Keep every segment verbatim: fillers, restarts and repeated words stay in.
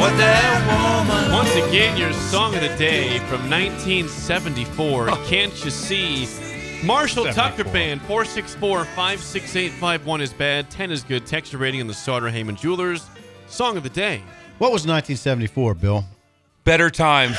But that woman. Once again, your song of the day from nineteen seventy-four. Can't you see? Marshall Tucker Band. four six four, five six eight, five one is bad. ten is good. Texture rating on the Sauter Heyman Jewelers. Song of the day. What was nineteen seventy-four, Bill? Better times.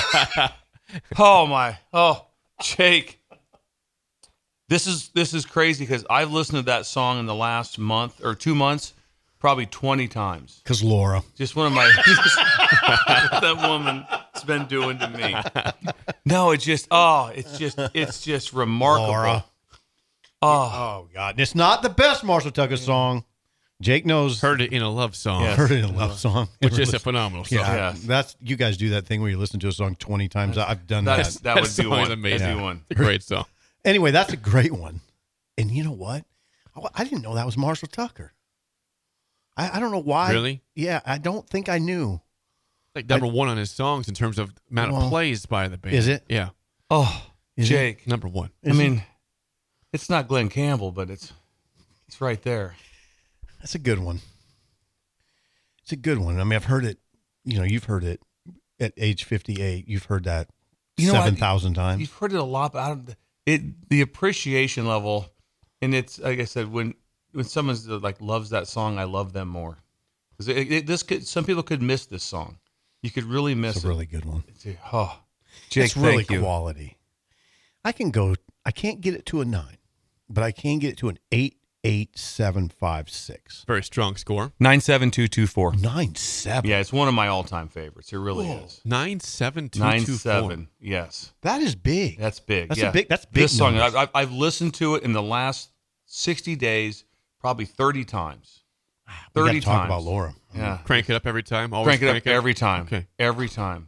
Oh my. Oh, Jake. This is this is crazy because I've listened to that song in the last month or two months probably twenty times. Because Laura. Just one of my that woman's been doing to me. No, it's just oh, it's just it's just remarkable. Laura. Oh, Oh, God. And it's not the best Marshall Tucker song. Jake knows. Heard it in a love song, Yes. Heard it in a love song. which is a Listen- phenomenal song. Yeah, Yes. that's you guys do that thing where you listen to a song twenty times. I've done that. that's, that That would be song one. is amazing. That'd be one. It's a great song. Anyway, that's a great one. And you know what? I, I didn't know that was Marshall Tucker. I, I don't know why. Really? Yeah, I don't think I knew. Like number one on his songs in terms of amount Well, of plays by the band. is it? Yeah. Oh, Is it? Jake. Number one. I mean, it's not Glenn Campbell, but it's it's right there. That's a good one. It's a good one. I mean, I've heard it. You know, you've heard it at age fifty-eight. You've heard that You know, seven I- thousand times. You've heard it a lot, but I don't, it the appreciation level, and it's like I said, when when someone's like loves that song, I love them more. Because it, it, this could some people could miss this song. You could really miss It's a it. really good one. It's, oh, Jake, It's really thank you. quality. I can go. I can't get it to a nine, but I can get it to an eight, eight, seven, five, six. Very strong score. Nine seven two two four. Nine seven. Yeah, it's one of my all-time favorites. It really Whoa. is. Nine seven two Nine two seven. Yes, That is big. that's big. That's yeah. a big. That's big. This song, numbers. I've, I've listened to it in the last sixty days, probably thirty times. We Thirty gotta talk times. about Laura. Yeah, Crank it up every time. Always crank it up every time. Okay. Every time.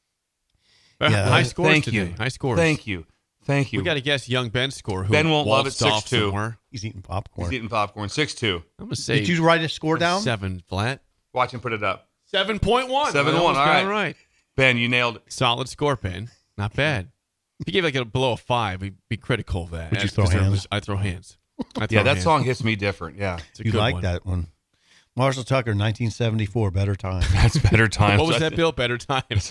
Uh, Yeah, high uh, scores Thank today. you. High scores. Thank you. Thank you. We got to guess young Ben's score. Who Ben won't love it, waltzed off six two. somewhere. He's eating popcorn. He's eating popcorn. six two. I'm gonna say. Did you write a score down? Seven flat. Watch him put it up. Seven point one. Seven I one, almost all got right. it right. Ben, you nailed it. Solid score, Ben. Not bad. If you gave like a below a five, we'd be critical of that. Would you That's throw because hands? was- I throw hands. I throw Yeah, that hands. song hits me different. Yeah. It's a You good like one. that one? Marshall Tucker, nineteen seventy-four, Better Time. That's better times. What was that, Bill? Better times.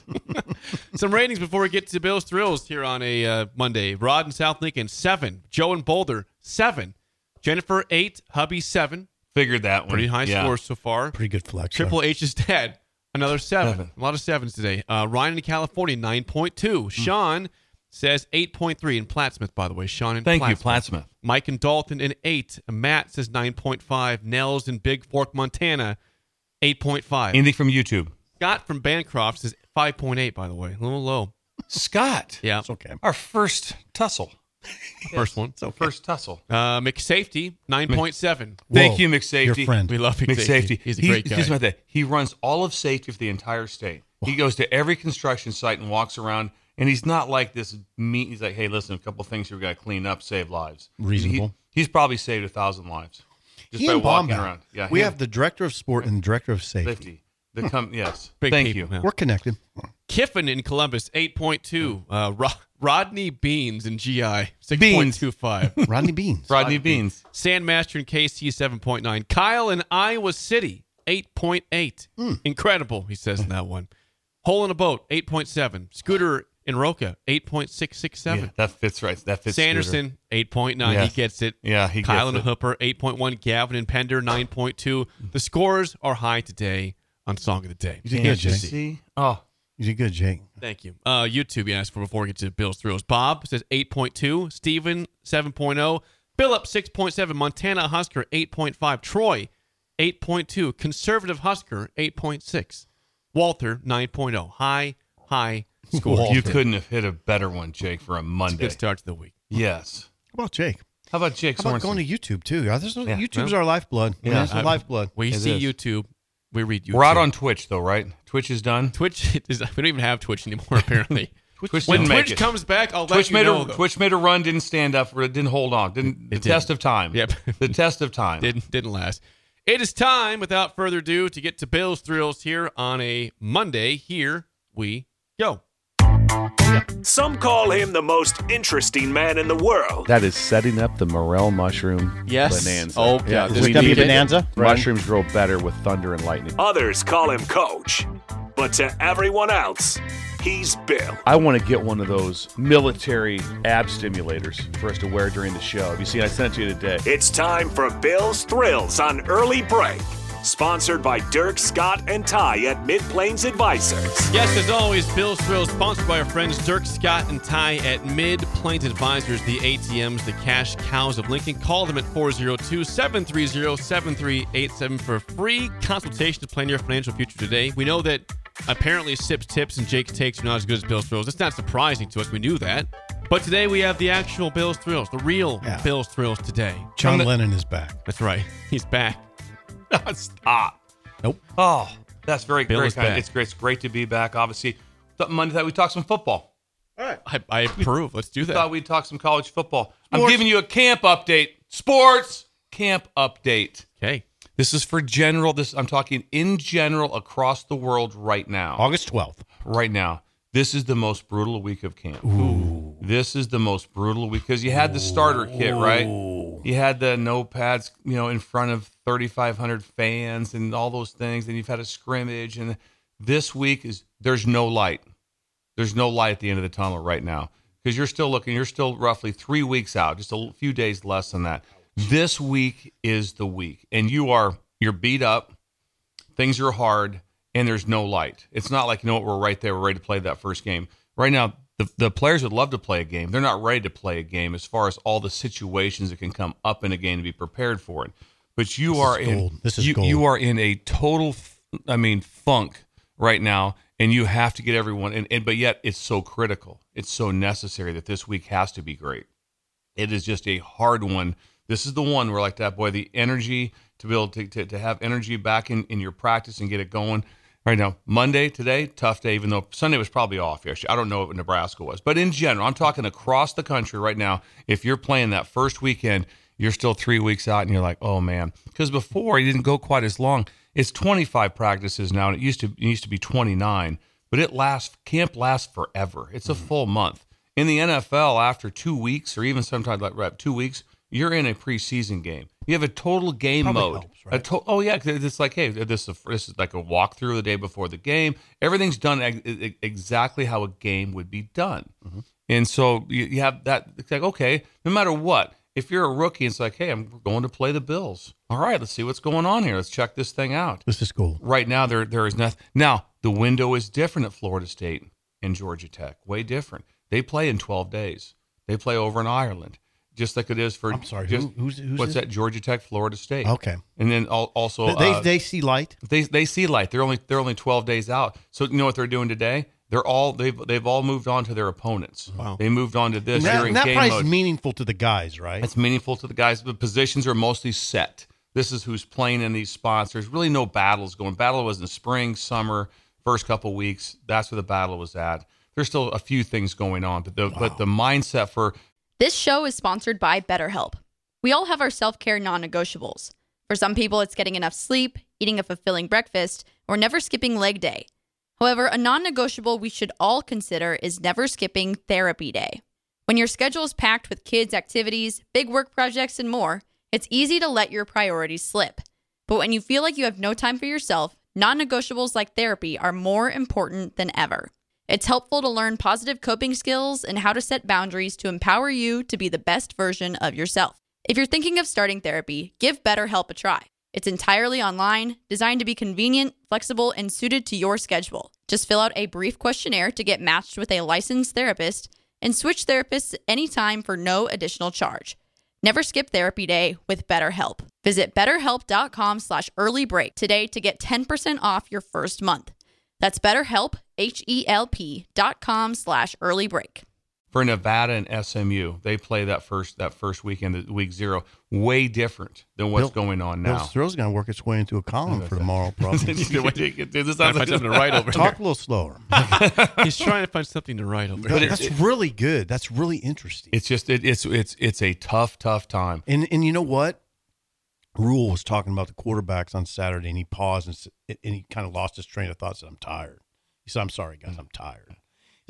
Some ratings before we get to Bill's Thrills here on a uh, Monday. Rod in South Lincoln, seven. Joe in Boulder, seven. Jennifer, eight. Hubby, seven. Figured that one. Pretty high yeah. scores so far. Pretty good flex. Triple H's dad, another seven. Seven. A lot of sevens today. Uh, Ryan in California, nine point two. Sean says eight point three in Plattsmouth, by the way. Sean in Thank you, Plattsmouth. Plattsmouth. Mike and Dalton in eight. Matt says nine point five. Nels in Big Fork, Montana, eight point five. Anything from YouTube? Scott from Bancroft says five point eight, by the way. A little low. Scott. Yeah. It's okay. Our first tussle. First one. So first tussle. Uh, McSafety, nine point seven. Thank Whoa, you, McSafety. Your friend. We love McSafety. McSafety. He's a He- great guy. Just about that. He runs all of safety for the entire state. He goes to every construction site and walks around, and he's not like this meat. He's like, hey, listen, a couple things here we got to clean up, save lives. Reasonable. He, he's probably saved a thousand lives just He by and walking Bomback. around. Yeah, we him. have the director of sport and the director of safety. safety. The com- yes. Big Thank people, you. yeah. We're connected. Kiffin in Columbus, eight point two. Uh, Ro- Rodney Beans in G I, six point two five. Rodney Beans. Rodney Beans. Sandmaster in K C, seven point nine. Kyle in Iowa City, eight point eight. Incredible, he says in that one. Hole in a Boat, eight point seven. Scooter in Roca, eight point six six seven. Yeah, that fits right. That fits. Sanderson, eight point nine. Yeah. He gets it. Yeah, he Kyle gets and it. Hooper, eight point one. Gavin and Pender, nine point two. The scores are high today on Song of the Day. You did Can't good, you Jake. see? Oh, You did good, Jake. Thank you. Uh, YouTube, you asked for before we get to Bill's Thrills. Bob says eight point two. Steven, seven point oh. Philip, six point seven. Montana Husker, eight point five. Troy, eight point two. Conservative Husker, eight point six. Walter, nine point oh. High, high score. Walter. you couldn't have hit a better one, Jake, for a Monday. Good start to the week. Yes. How about Jake? How about Jake How about Sorensen? going to YouTube too? Yeah, this is, Yeah, YouTube's well, our lifeblood. Yeah, yeah, it's I- lifeblood. We It see is. YouTube. We read YouTube. We're out on Twitch, though, right? Twitch is done. Twitch. Is, we don't even have Twitch anymore, apparently. Twitch when didn't make Twitch it. comes back, I'll Twitch let made you know. a though. Twitch made a run, didn't stand up for it, didn't hold on, didn't the It test didn't. of time. Yep. the test of time. Didn't didn't last. It is time, without further ado, to get to Bill's Thrills here on a Monday. Here we go. Some call him the most interesting man in the world. That is setting up the morel mushroom Yes. bonanza. Oh, yeah. yeah. Is We this going to need be it. bonanza? Mushrooms grow better with thunder and lightning. Others call him Coach. But to everyone else, he's Bill. I want to get one of those military ab stimulators for us to wear during the show. Have you seen? I sent it to you today. It's time for Bill's Thrills on Early Break. Sponsored by Dirk, Scott, and Ty at Mid-Plains Advisors. Yes, as always, Bill's Thrills, sponsored by our friends Dirk, Scott, and Ty at Mid-Plains Advisors, the A T Ms, the cash cows of Lincoln. Call them at four oh two, seven three oh, seven three eight seven for a free consultation to plan your financial future today. We know that apparently Sip's tips and Jake's takes are not as good as Bill's Thrills. It's not surprising to us. We knew that. But today we have the actual Bill's Thrills, the real Yeah. Bill's Thrills today. John From the- Lennon is back. That's right. He's back. Stop. Nope. Oh, that's very, Bill very is kind. back. It's great. It's great to be back. Obviously, th- Monday night we talked some football. I, I approve. Let's do that. Thought we'd talk some college football. I'm giving you a camp update. Sports camp update. Okay. This is for general. This I'm talking in general across the world right now. August twelfth. Right now, this is the most brutal week of camp. Ooh. This is the most brutal week because you had the starter kit, right? You had the no pads, you know, in front of thirty-five hundred fans and all those things. And you've had a scrimmage. And this week is there's no light. There's no light at the end of the tunnel right now because you're still looking. You're still roughly three weeks out, just a few days less than that. This week is the week, and you are you're beat up. Things are hard, and there's no light. It's not like, you know what, we're right there. We're ready to play that first game. Right now, the, the players would love to play a game. They're not ready to play a game as far as all the situations that can come up in a game to be prepared for it. But you This are is in gold. This is you, gold. you are in a total, I mean, funk right now, and you have to get everyone. And, and but yet, it's so critical. It's so necessary that this week has to be great. It is just a hard one. This is the one where, like that, boy, the energy to be able to, to, to have energy back in, in your practice and get it going. Right now, Monday, today, tough day, even though Sunday was probably off. Actually, I don't know what Nebraska was. But in general, I'm talking across the country right now. If you're playing that first weekend, you're still three weeks out, and you're like, oh, man. Because before, you didn't go quite as long. It's twenty-five practices now, and it used to, it used to be twenty-nine. But it lasts, camp lasts forever. It's a full month. In the N F L, after two weeks, or even sometimes like right, two weeks, you're in a preseason game. You have a total game Probably mode. helps, right? A to- oh yeah, 'cause it's like, hey, this is, this is like a walkthrough the day before the game. Everything's done ex- ex- exactly how a game would be done. Mm-hmm. And so you, you have that. It's like, okay, no matter what, if you're a rookie, it's like, hey, I'm going to play the Bills. All right, let's see what's going on here. Let's check this thing out. This is gold. Right now, there there is nothing. Now the window is different at Florida State and Georgia Tech. Way different. They play in twelve days. They play over in Ireland, just like it is for. I'm sorry, Just, who- who's- who's what's this? that? Georgia Tech, Florida State. Okay. And then al- also they, uh, they see light. they they see light. They're only they're only twelve days out. So you know what they're doing today? They're all they've they've all moved on to their opponents. Wow. They moved on to this. And that, You're in and that game probably mode. is meaningful to the guys, right? It's meaningful to the guys. The positions are mostly set. This is who's playing in these spots. There's really no battles going. Battle was in spring, summer, first couple weeks. That's where the battle was at. There's still a few things going on, but the but the mindset for This show is sponsored by BetterHelp. We all have our self-care non-negotiables. For some people, it's getting enough sleep, eating a fulfilling breakfast, or never skipping leg day. However, a non-negotiable we should all consider is never skipping therapy day. When your schedule is packed with kids' activities, big work projects, and more, it's easy to let your priorities slip. But when you feel like you have no time for yourself, non-negotiables like therapy are more important than ever. It's helpful to learn positive coping skills and how to set boundaries to empower you to be the best version of yourself. If you're thinking of starting therapy, give BetterHelp a try. It's entirely online, designed to be convenient, flexible, and suited to your schedule. Just fill out a brief questionnaire to get matched with a licensed therapist and switch therapists anytime for no additional charge. Never skip therapy day with BetterHelp. Visit betterhelp.com slash early break today to get ten percent off your first month. That's BetterHelp, H-E-L-P dot com slash early break. for Nevada and S M U, they play that first that first weekend, week zero, way different than what's Bill- going on now. Bill's Thrill's going to work its way into a column for tomorrow, probably. This sounds Trying to like- find something to write over. Talk a little slower. He's trying to find something to write over. But it- That's really good. That's really interesting. It's just it, it's it's it's a tough tough time. And and you know what? Rule was talking about the quarterbacks on Saturday, and he paused and, s- and he kind of lost his train of thought. Said, "I'm tired." He said, "I'm sorry, guys, I'm tired."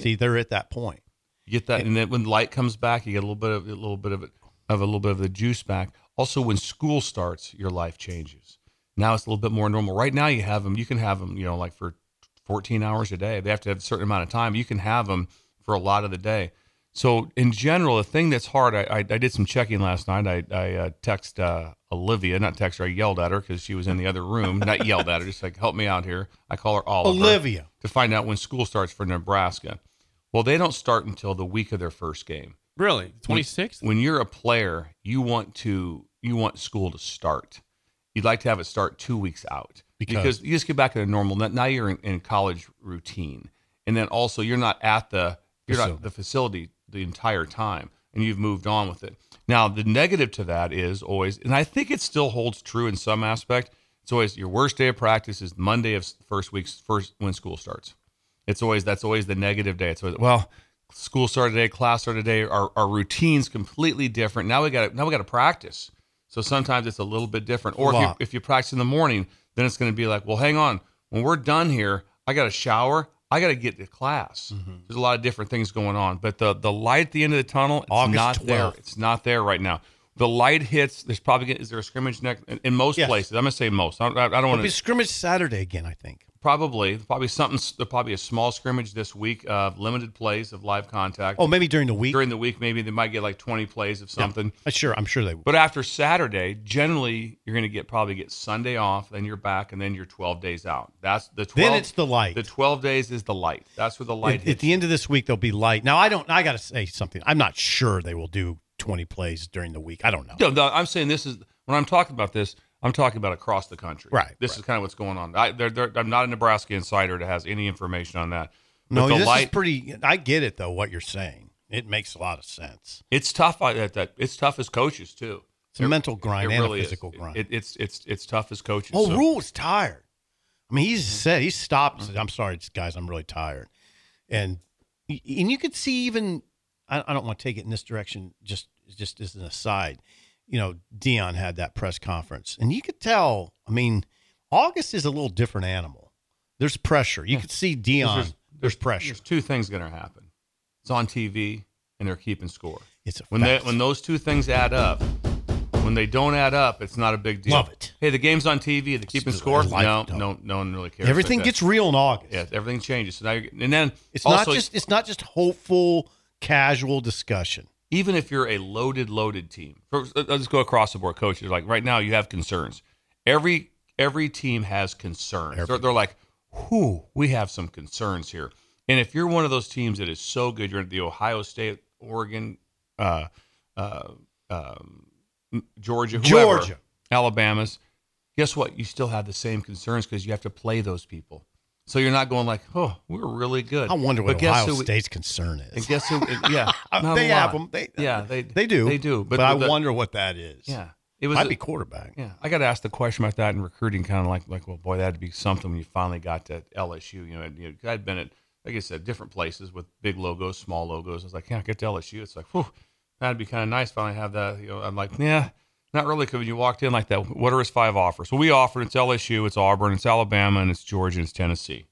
See, they're at that point. You get that, and then when light comes back, you get a little bit of a little bit of it, of a little bit of the juice back. Also, when school starts, your life changes. Now it's a little bit more normal. Right now, you have them. You can have them, you know, like for fourteen hours a day. They have to have a certain amount of time. You can have them for a lot of the day. So in general, the thing that's hard, I I, I did some checking last night. I I uh, text uh, Olivia, not text her. I yelled at her because she was in the other room. Not yelled at her, just like help me out here. I call her Oliver. Olivia. To find out when school starts for Nebraska. Well, they don't start until the week of their first game. Really? twenty-sixth? When you're a player, you want to you want school to start. You'd like to have it start two weeks out Because, because you just get back to the normal. Now you're in, in college routine, and then also you're not at the you're Facility. not at the facility the entire time, and you've moved on with it. Now the negative to that is always, and I think it still holds true in some aspect. It's always your worst day of practice is Monday of first week's first when school starts. It's always that's always the negative day. It's always, well, school started today, class started today. Our our routine's completely different. Now we got now we got to practice. So sometimes it's a little bit different. Or if you, if you practice in the morning, then it's going to be like, well, hang on. When we're done here, I got to shower. I got to get to class. Mm-hmm. There's a lot of different things going on. But the the light at the end of the tunnel, it's August not twelfth. there. It's not there right now. The light hits. There's probably is there a scrimmage next in, in most Yes. places. I'm gonna say most. I, I, I don't want It'll be to scrimmage Saturday again, I think. probably probably something. There'll probably a small scrimmage this week of limited plays of live contact. Oh, maybe during the week. During the week, maybe they might get like twenty plays of something. Uh, Sure, I'm sure they will. But after Saturday, generally you're going to get probably get Sunday off, then you're back, and then you're twelve days out. That's the twelve. Then it's the light. The twelve days is the light. That's where the light At, hits. at the end of this week, they'll be light. Now, I don't. I got to say something. I'm not sure they will do twenty plays during the week. I don't know. No, no, I'm saying this is when I'm talking about this. I'm talking about across the country. Right, This right. is kind of what's going on. I, they're, they're, I'm not a Nebraska insider that has any information on that. But No, the this light, is pretty. I get it though. What you're saying, it makes a lot of sense. it's tough. I, that, that it's tough as coaches too. It's a mental grind It and really a is. physical grind. It, it's it's it's tough as coaches. Oh, so- Rule is tired. I mean, he's said he stopped. and said, I'm sorry, guys. I'm really tired, and and you could see even. I, I don't want to take it in this direction. Just just as an aside, you know, Dion had that press conference, and you could tell. I mean, August is a little different animal. There's pressure. You could see Dion. There's- There's pressure. There's two things going to happen. It's on T V, and they're keeping score. It's a When they, fact. when those two things add up, when they don't add up, it's not a big deal. Love it. Hey, the game's on T V. They're keeping It's score. life, No, though. no, no one really cares. Everything like that. gets real in August. yeah, everything changes. So now, you're, and then It's also, not just it's not just hopeful, casual discussion. even if you're a loaded, loaded team. For, let's just go across the board, coaches. Like right now, you have concerns. Every every team has concerns. They're, they're like, whew, we have some concerns here. And if you're one of those teams that is so good, you're at the Ohio State, Oregon, uh, uh, um, Georgia, whoever, Georgia. Alabama's, guess what? You still have the same concerns because you have to play those people. So you're not going like, oh, we're really good. I wonder But what guess Ohio who we- State's concern is. And guess who? Yeah, not they a have lot. them. They, yeah, they they do. They do. But, But, I the- wonder what that is. Yeah, it was Might a- be quarterback. Yeah, I got to ask the question about that in recruiting, kind of like, like, well, boy, that'd be something when you finally got to L S U. You know, you know, I'd been at, like I said, different places with big logos, small logos. I was like, yeah, get to L S U. It's like, whew, that'd be kind of nice. Finally have that. You know, I'm like, yeah, not really. Because when you walked in like that, what are his five offers? Well, we offered it's L S U, it's Auburn, it's Alabama, and it's Georgia, and it's Tennessee.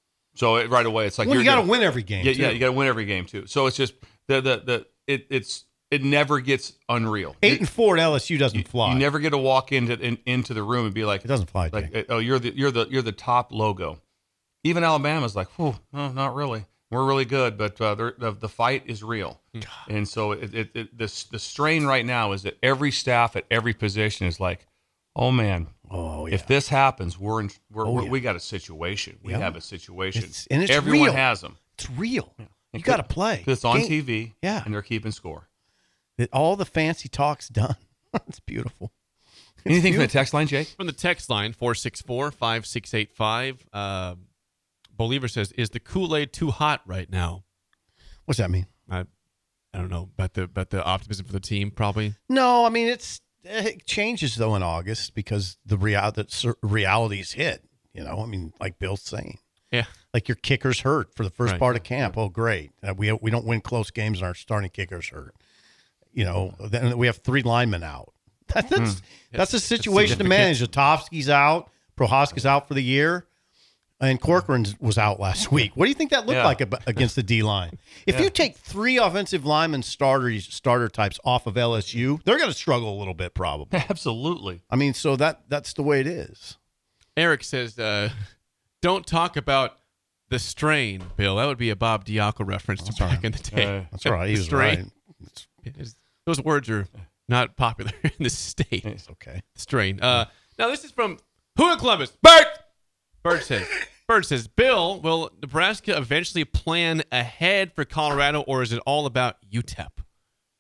So it, right away, it's like Well, you you're got to gonna- win every game. Yeah, too. yeah, you got to win every game too. So it's just the the the it it's it never gets unreal. Eight It- and four at L S U doesn't you, fly. you never get to walk into in, into the room and be like, It doesn't fly, like, Jake. oh, you're the you're the you're the top logo. Even Alabama's like, whew, no, not really. We're really good, but uh, the the fight is real. And so it, it, it the the strain right now is that every staff at every position is like, oh man, Oh yeah. if this happens, we're in we're, Oh, we're yeah. we got a situation. We Yeah. have a situation. It's- and it's Everyone real. has them. It's real. You And got to play. 'cause it's on Game- T V. Yeah. and they're keeping score. It, all the fancy talk's done. It's beautiful. It's Anything from the beautiful. text line, Jake? From the text line, four six four, five six eight five, uh, Believer says, is the Kool-Aid too hot right now? What's that mean? I I don't know, about the, about the optimism for the team, probably. No, I mean it's it changes though in August because the real the realities hit. You know, I mean, like Bill's saying, Yeah. like your kicker's hurt for the first Right. part of camp. Oh, great, uh, we we don't win close games and our starting kicker's hurt. You know, then we have three linemen out. That, that's that's a situation to significant. manage. Zatovsky's out. Prohaska's out for the year. and Corcoran was out last week. What do you think that looked Yeah. like ab- against the D-line? If Yeah. you take three offensive linemen starters, starter types off of L S U, they're going to struggle a little bit probably. Absolutely. I mean, so that that's the way it is. Eric says, uh, don't talk about the strain, Bill. That would be a Bob Diaco reference to back in the day. Uh, That's all right. He The was strain. right. It's, It's- Those words are not popular in the state. it's okay. Strain. Uh, now, this is from Who in Columbus? Bert! Bert says, Bert says, Bill, will Nebraska eventually plan ahead for Colorado, or is it all about U T E P?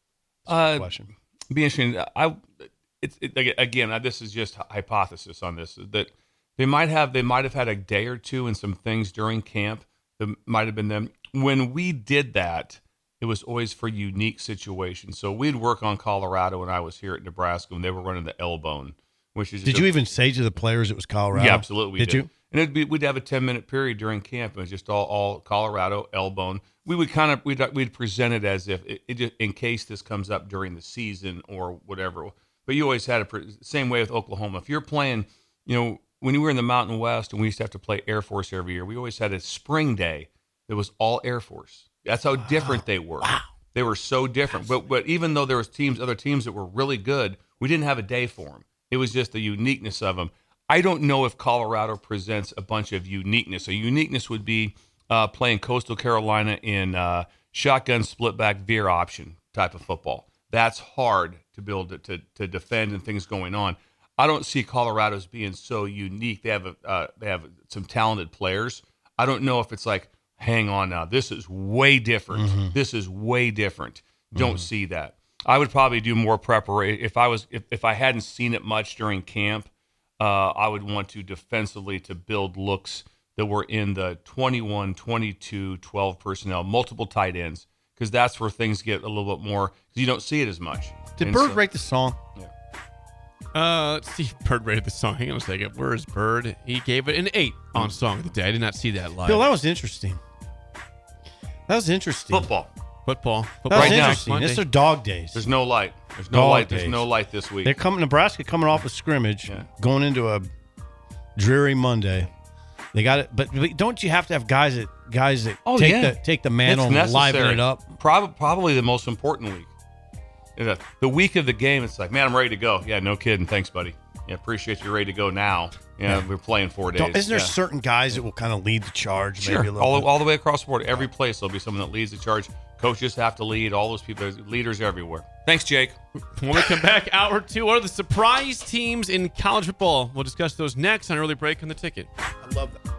Uh, Question. be interesting. I it's it, again. uh, This is just hypothesis on this. That they might have they might have had a day or two and some things during camp that might have been them. When we did that, it was always for unique situations. So we'd work on Colorado when I was here at Nebraska when they were running the L-bone, which is Did a- you even say to the players it was Colorado? Yeah, absolutely. We Did you? And it'd be we'd have a ten minute period during camp. It was just all, all Colorado L-bone. We would kind of we'd we'd present it as if it, it just, in case this comes up during the season or whatever. But you always had a pre- same way with Oklahoma. If you're playing, you know, when you were in the Mountain West and we used to have to play Air Force every year, we always had a spring day that was all Air Force. That's how different they were. Wow. They were so different. But but even though there was teams, other teams that were really good, we didn't have a day for them. It was just the uniqueness of them. I don't know if Colorado presents a bunch of uniqueness. A uniqueness would be uh, playing Coastal Carolina in uh, shotgun split back veer option type of football. That's hard to build to, to to defend and things going on. I don't see Colorado's being so unique. They have a, uh, they have some talented players. I don't know if it's like, hang on now, this is way different. Mm-hmm. This is way different. Don't see that. I would probably do more preparation if I was if, if I hadn't seen it much during camp. Uh, I would want to defensively to build looks that were in the twenty-one, twenty-two, twelve personnel, multiple tight ends, because that's where things get a little bit more, because you don't see it as much. Did And Bird so- rate the song? Uh, let's see. Bird rated the song. Hang on a second. Where is Bird? He gave it an eight on Song of the Day. I did not see that live. Bill, that was interesting. That was interesting. Football. Football. That Football. was Right now, interesting. Monday. It's their dog days. There's no light. There's no Dog light. There's days. no light this week. They're coming. Nebraska coming off a scrimmage, Yeah. going into a dreary Monday. They got it, but, but don't you have to have guys that guys that Oh, take yeah. the take the mantle It's and liven necessary. it up? Prob- probably the most important week. You know, the week of the game, it's like, man, I'm ready to go. Yeah, no kidding. Thanks, buddy. Yeah, appreciate you ready to go now. Yeah, we're playing four days. Don't, isn't there yeah. certain guys that will kind of lead the charge? Sure. Maybe a little all, bit? all the way across the board. Every place there'll be someone that leads the charge. Coaches have to lead. All those people, there's leaders everywhere. Thanks, Jake. When we come back, hour two, what are the surprise teams in college football? We'll discuss those next on Early Break on the Ticket. I love that.